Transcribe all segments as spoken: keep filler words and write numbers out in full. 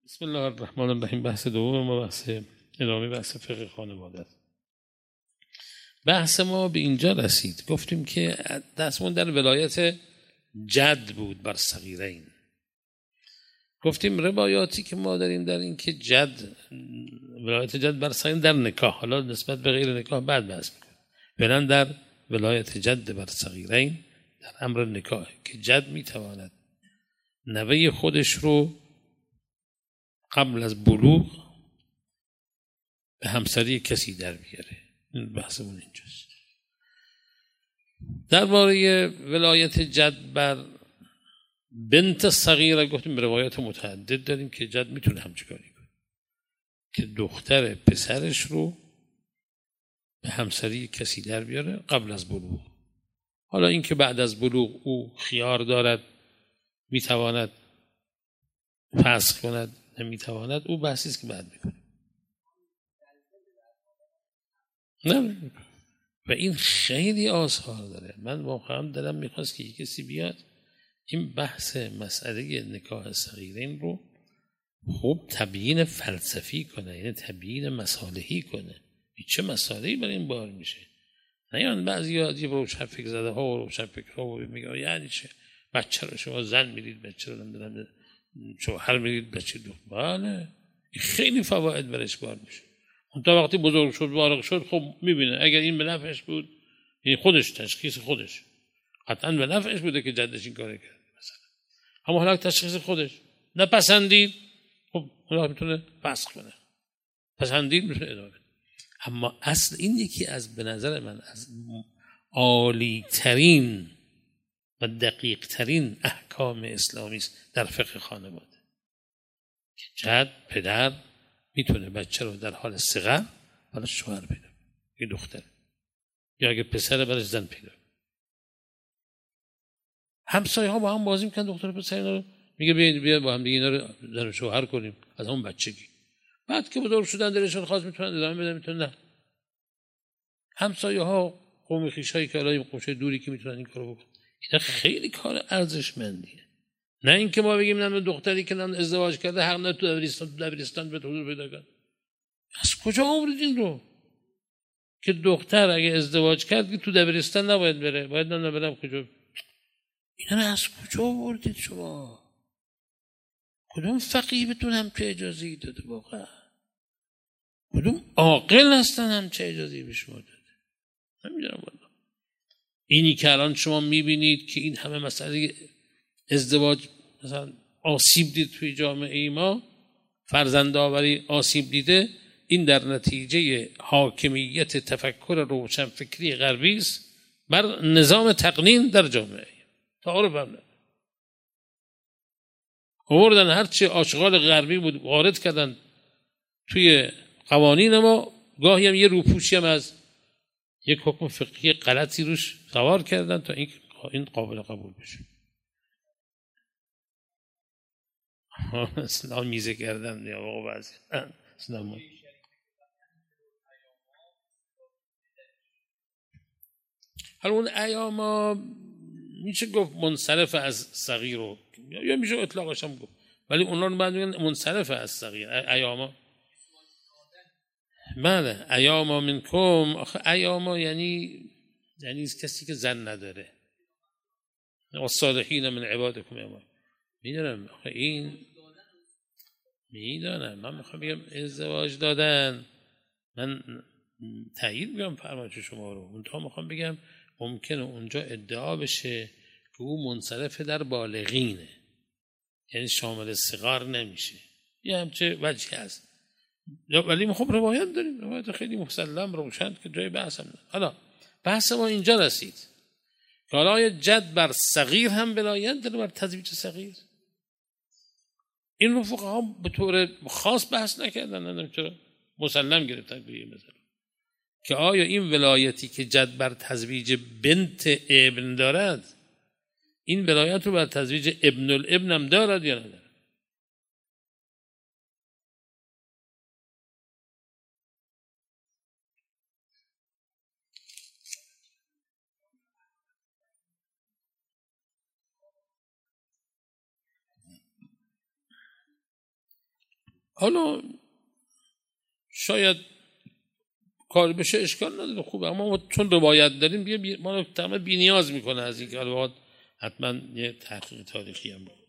بسم الله الرحمن الرحیم. بحث دوم ما بحث ادامه بحث فقه خانواده است. بحث ما به اینجا رسید گفتیم که دستمون در ولایت جد بود بر صغیرین. گفتیم روایاتی که ما داریم در این که جد ولایت جد بر صغیرین در نکاح، حالا نسبت به غیر نکاح بعد بحث میکنیم، فعلا در ولایت جد بر صغیرین در امر نکاح که جد میتواند نوه خودش رو قبل از بلوغ به همسری کسی در بیاره. این بحثمون اینجاست. درباره ولایت جد بر بنت صغیره گفتیم روایات متعدد داریم که جد میتونه همچین کاری کنه که دختر پسرش رو به همسری کسی در بیاره قبل از بلوغ. حالا این که بعد از بلوغ او خیار دارد میتواند فسخ کند نمیتواند، او بحثی است که بعد میکنه. نه و این خیلی آثار داره. من واقعا دلم میخواست که کسی بیاد این بحث مسئله نکاح صغیرین رو خوب تبیین فلسفی کنه، یعنی تبیین مصالحی کنه. چه مسائلی برای این بار میشه؟ نه یعنی بعضی ها دیگه روشن فکر زده ها و روشن فکر ها و میگه یعنی چه بچه رو شما زن میدید، بچه رو نمیدونم شوهر میدید، بچه دو. بله خیلی فواید برش بار میشه. اون تا وقتی بزرگ شد وارق شد خب میبینه اگر این به نفعش بود، یعنی خودش تشخیص خودش قطعا به نفعش بوده که جدش این کار کرد مثلا. اما حالا تشخیص خودش نپسندید خب حالا میتونه فسخ کنه، پسندید میتونه ادامه بده. اما اصل این یکی از به نظر من از عالی ترین و دقیق ترین احکام اسلامی است در فقه خانواده که جد پدر میتونه بچه رو در حال صغر براش شوهر پیدا یه دختر یا اگه پسر براش زن پیدا. همسایه ها با هم بازی میکنن، دختر پسر اینا رو میگه بیا بیا با هم دیگه اینا رو زن شوهر کنیم از همون بچگی. بعد که بزرگ شدن دلشون خواست میتونن ادامه بدن، میتونن نه. همسایه ها قوم خویشایی که الان قوم دوری که میتونن این کارو بکنن، اینا خیلی کار ارزشمندیه. نه اینکه ما بگیم نه دختری که نه ازدواج کرده حق نداره تو دبیرستان تو دبیرستان به حضور پیدا کنه. از کجا آورید این رو که دختر اگه ازدواج کرد که تو دبیرستان نباید بره، باید نه برم کجا؟ اینا رو از کجا آوردید شما؟ کدوم فقیه بتون هم چه اجازه‌ای داده؟ واقعا کدوم عاقل هستن هم چه اجازه‌ای به شما داده؟ نمیدونم والله. اینی که الان شما میبینید که این همه مسئله ازدواج مثلا آسیب دید توی جامعه ما، فرزند آوری آسیب دیده، این در نتیجه حاکمیت تفکر روشن فکری غربی است بر نظام تقنین در جامعه. تعارف هم نه آوردن هرچی آشغال غربی بود وارد کردن توی قوانین ما، گاهی هم یه روپوشی هم از یک حکم فقهی غلطی روش سوار کردن تا این این قابل قبول بشه. اسلام میزه کردن یا آقا بعضی اسلام حالا اون ایاما میشه گفت منصرف از صغیر رو یا میشه اطلاقش هم گفت، ولی اونا رو بعد میگن منصرف از صغیر. ایاما بله ایاما منکم. آخه ایاما یعنی یعنی کسی که زن نداره. و صالحین من عبادکم ایاما. میدونم آخه این میدونم من میخوام بگم ازدواج دادن، من تایید میگم فرمایش شما رو، اونجا میخوام بگم ممکنه اونجا ادعا بشه که او منصرف در بالغینه، یعنی شامل صغار نمیشه. یه همچه وجهی هست، ولی خب روایت داریم، روایت خیلی مسلم روشن که جای بحث هم. حالا بحث ما اینجا رسید که حالا جد بر صغیر هم ولایت داره بر تزویج صغیر. این رو فقها به طور خاص بحث نکردن، ندارم چرا مسلم گرفتن به مثلا که آیا این ولایتی که جد بر تزویج بنت ابن دارد این ولایت رو بر تزویج ابن الابن هم دارد یا ندارد؟ حالا شاید کار بشه اشکال نداره، خوبه، اما ما چون روایت داریم بیا بی... ما رو تمام بی نیاز میکنه از اینکه حالا حتما یه تحقیق تاریخی هم بود.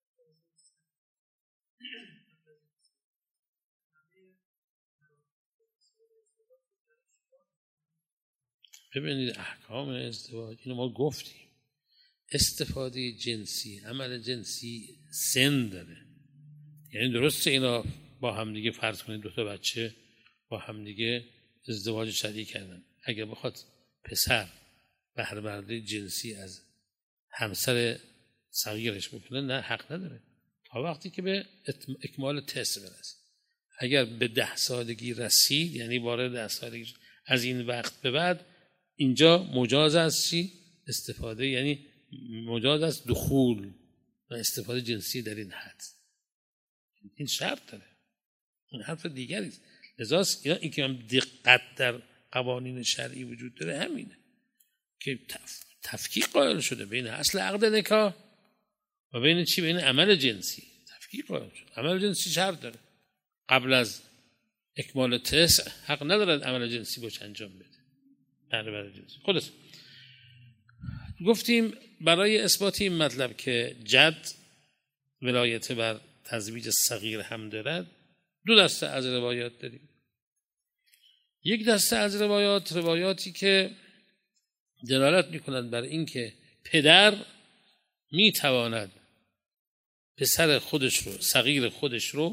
ببینید احکام ازدواج اینو ما گفتیم، استفاده جنسی، عمل جنسی سن داره، یعنی درسته اینا با هم دیگه فرض کنید دو تا بچه با هم دیگه ازدواج شرعی کردن، اگر بخواد پسر بهره برداری جنسی از همسر صغیرش بکنه نه، حق نداره تا وقتی که به اکمال تست برسه. اگر به ده سالگی رسید، یعنی وارد ده سالگی از این وقت به بعد، اینجا مجاز است چی؟ استفاده، یعنی مجاز است دخول و استفاده جنسی در این حد. این شرط داره، این حرف دیگری است. لذا این که هم دقت در قوانین شرعی وجود داره همینه که تف... تفکیک قائل شده بین اصل عقد نکاح و بین چی؟ بین عمل جنسی. تفکیک قائل شده. عمل جنسی شرط داره، قبل از اکمال تسع حق ندارد عمل جنسی باشه انجام بده. برای جنسی خلاص گفتیم برای اثبات این مطلب که جد ولایت بر تزویج صغیر هم دارد، دو دسته از روایات داریم. یک دسته از روایات، روایاتی که دلالت می‌کنند بر این که پدر میتواند پسر خودش رو، صغیر خودش رو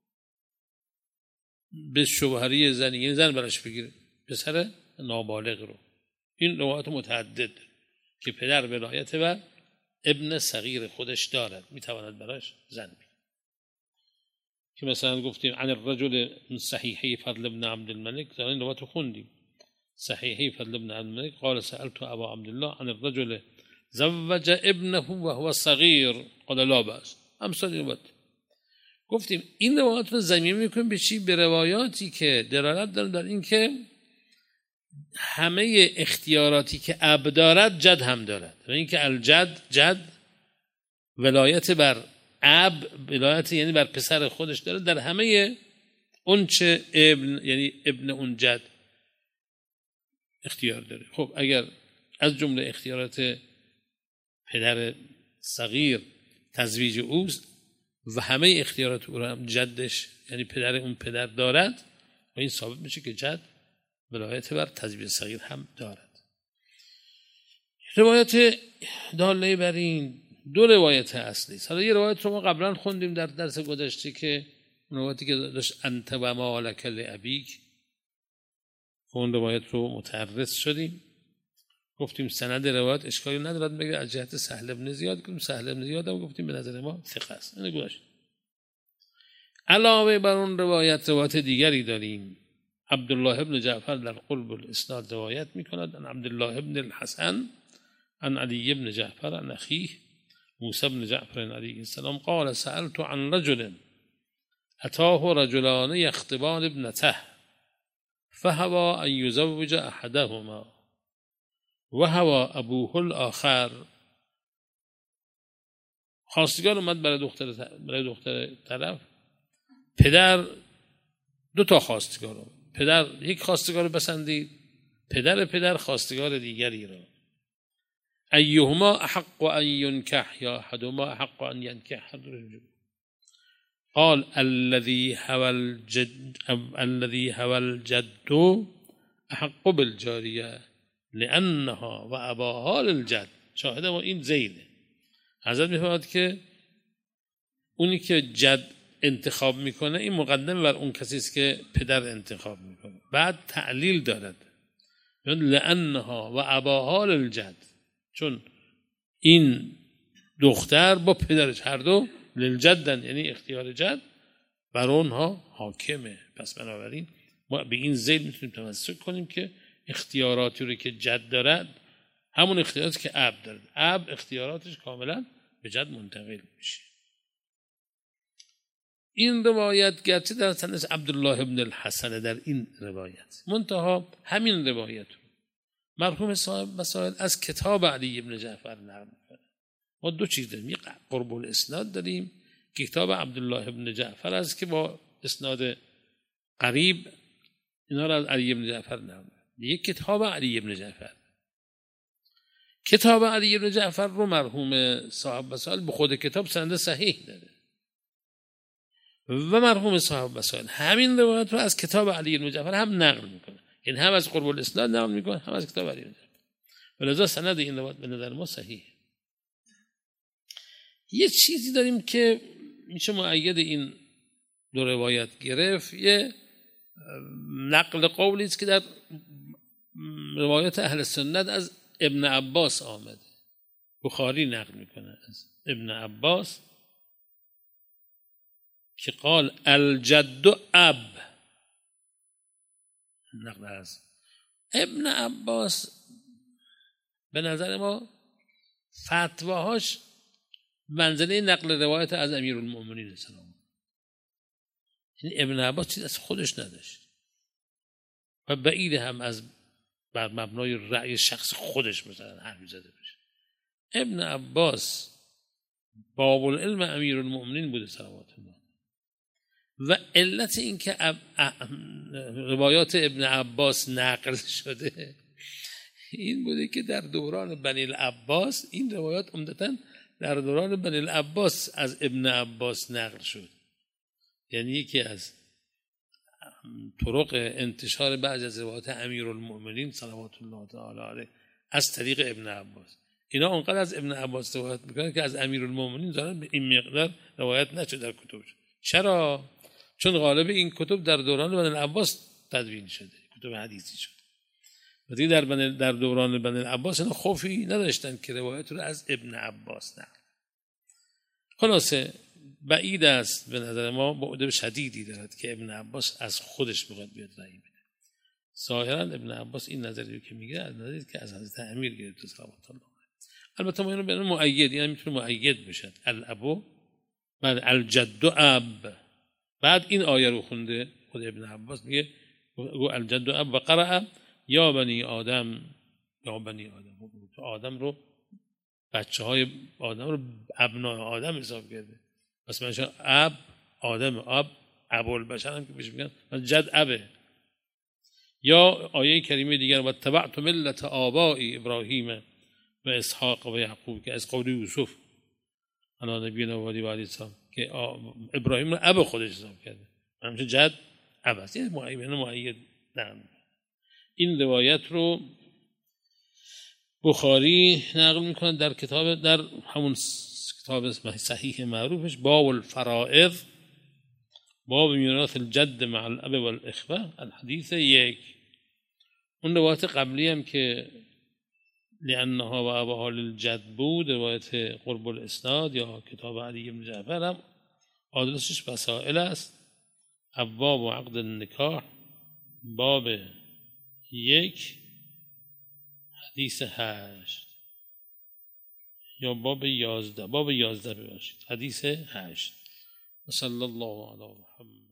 به شوهری زنی، یعنی زن براش بگیره، پسر نابالغ رو. این روایات متعدد که پدر ولایت بر ابن صغیر خودش دارد، میتواند براش زن بگیره. که مثلا گفتیم عن الرجل من صحیحه فضل ابن عبد الملک، در این روایت خوندیم صحیحه فضل ابن عبد الملک قال سألت ابا عبد الله عن الرجل زوج ابنه وهو صغیر قال لا بأس. امثال این روایت گفتیم. این روایات رو زمین میکنیم به چی؟ به روایاتی که دلالت دارن در این که همه اختیاراتی که اب دارد جد هم دارد، و این که الجد، جد ولایت بر اب، ولایت یعنی بر پسر خودش داره در همه اون چه ابن، یعنی ابن اون جد اختیار داره. خب اگر از جمله اختیارات پدر صغیر تزویج اوست و همه اختیارات او را هم جدش یعنی پدر اون پدر دارد، و این ثابت میشه که جد ولایت بر تزویج صغیر هم دارد. روایت داله بر این دو روایت اصلی است. حالا یه روایت رو ما قبلا خوندیم در درس گذشته که روایتی که داشت انت و مالک لابیک، اون روایت رو متعرض شدیم، گفتیم سند روایت اشکالی ندارد بگه از جهت سهل بن زیاد، گفتیم سهل بن زیاد هم گفتیم به نظر ما ثقه است. اینو گذاشت. علاوه بر اون روایت روایت دیگری داریم. عبدالله ابن جعفر در قلب الاسناد روایت میکند عن عبدالله ابن الحسن عن علی ابن جعفر عن اخیه موسی ابن جعفر علیه السلام قال سألت عن رجل اتاه رجلان یخطبان ابنته فهوى ان یزوج احدهما وهوى ابوه الاخر. خواستگار اومد برای دختر برای دختر طرف، پدر دو تا خواستگار رو، پدر یک خواستگار رو پسندید، پدر پدر خواستگار دیگری را. ایهما احق ان ينكح یا احدهما احق ان ينكح الرجل. قال الذي هوى الجد الذي هوى الجد احق بالجاریه لانها و اباها للجد. شاهد ما این زیده. حضرت میفرماید که اونی که جد انتخاب میکنه این مقدم بر اون کسی است که پدر انتخاب میکنه. بعد تعلیل دارد لانها و اباها للجد، چون این دختر با پدرش هر دو للجدن، یعنی اختیار جد بر اونها حاکمه. پس بنابراین ما به این زید میتونیم تمسک کنیم که اختیاراتی رو که جد دارد همون اختیاراتی که اب دارد، اب اختیاراتش کاملا به جد منتقل میشه. این روایت گرچه در سند عبدالله ابن الحسن در این روایت منتها همین روایت رو مرحوم صاحب مسائل از کتاب علی ابن جعفر نقل می‌کنه. ما دو چیز داریم، یک قرب الاسناد داریم که کتاب عبدالله ابن جعفر است که با اسناد قریب اینا را از علی بن جعفر نقل یک کتاب علی بن جعفر. کتاب علی بن جعفر رو مرحوم صاحب وسائل به خود کتاب سند صحیح داره و مرحوم صاحب وسائل همین روایت رو از کتاب علی بن جعفر هم نقل میکنه، یعنی هم از قرب الاسناد نقل میکنه هم از کتاب علی بن جعفر، ولذا سند این روایت به نظر ما صحیح. یه چیزی داریم که میشه مؤید این دو روایت گرفت، یه نقل قولی است که در روایت اهل سنت از ابن عباس آمده. بخاری نقل میکنه از ابن عباس که قال الجد اب. نقل از ابن عباس به نظر ما فتواهاش منزله نقل روایت از امیرالمؤمنین سلام. یعنی ابن عباس چیز از خودش نداشت و بعید هم از بر مبنای رأی شخص خودش مثلا حرفی زده بشه. ابن عباس باب العلم امیرالمؤمنین بوده صلوات الله و علت این که روایات ابن عباس نقل شده این بوده که در دوران بنی العباس این روایات عمدتاً در دوران بنی العباس از ابن عباس نقل شد. یعنی یکی از طرق انتشار بعضی از روایات امیرالمؤمنین صلوات الله تعالی علیه از طریق ابن عباس. اینا اونقدر از ابن عباس روایت میکنن که از امیرالمؤمنین دارن به این مقدار روایت نشده در کتبش. چرا؟ چون غالب این کتب در دوران بنی العباس تدوین شده، کتب حدیثی شد. و دیگه در بن... در دوران بنی العباس اینا خوفی نداشتن که روایت رو از ابن عباس نقل. خلاصه بعید است به نظر ما، بعد شدیدی دارد که ابن عباس از خودش بخواد بیاد رأی بده. ظاهرا ابن عباس این نظری که میگه از نظری که از حضرت امیر گرفته صلوات الله. البته ما اینو به مؤید، یعنی میتونه مؤید بشه. الابو بعد الجد اب، بعد این آیه رو خونده خود ابن عباس میگه گو الجد اب و قرأ یا بنی آدم یا بنی آدم. آدم رو بچه های آدم رو ابنای آدم حساب کرده. پس منشان اب آدم اب ابوالبشر هم که بهش میگن من جد ابه. یا آیه کریمه دیگر و تبعت ملت آبائی ابراهیم و اسحاق و یعقوب که از قول یوسف انا نبینا و علی و علیه السلام که ابراهیم رو اب خودش حساب کرده. همچنین جد اب است. یه معین معید نقل. این روایت رو بخاری نقل میکنه در کتاب، در همون کتاب صحیح معروفش باب الفرائض، باب میراث الجد مع الاب والاخوه، الحدیث یک. اون روایت قبلی هم که لانها و اباها للجد بود، روایت قرب الاسناد یا کتاب علی بن جعفر، هم آدرسش وسائل است. ابواب و عقد النکاح باب یک حدیث هشت یا باب یازده، باب یازده ببخشید حدیث هشت. و صلی الله علی محمد.